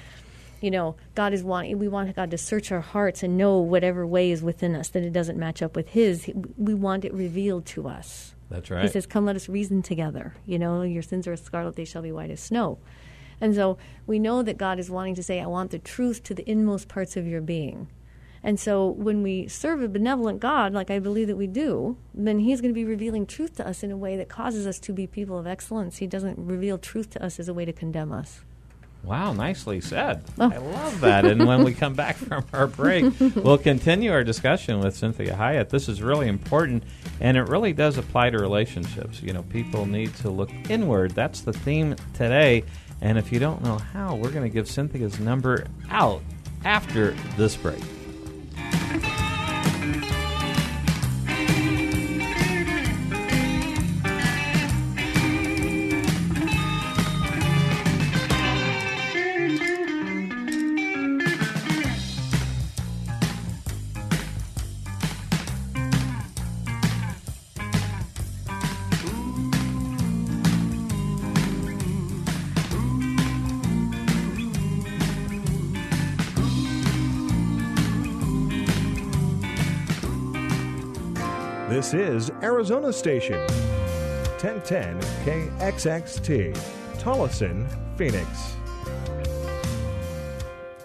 God we want God to search our hearts and know whatever way is within us, that it doesn't match up with His. We want it revealed to us. That's right. He says, come, let us reason together. Your sins are as scarlet, they shall be white as snow. And so we know that God is wanting to say, I want the truth to the inmost parts of your being. And so when we serve a benevolent God, like I believe that we do, then He's going to be revealing truth to us in a way that causes us to be people of excellence. He doesn't reveal truth to us as a way to condemn us. Wow, nicely said. Oh. I love that. And when we come back from our break, we'll continue our discussion with Cynthia Hiett. This is really important, and it really does apply to relationships. People need to look inward. That's the theme today. And if you don't know how, we're going to give Cynthia's number out after this break. This is Arizona Station, 1010 KXXT, Tolleson, Phoenix.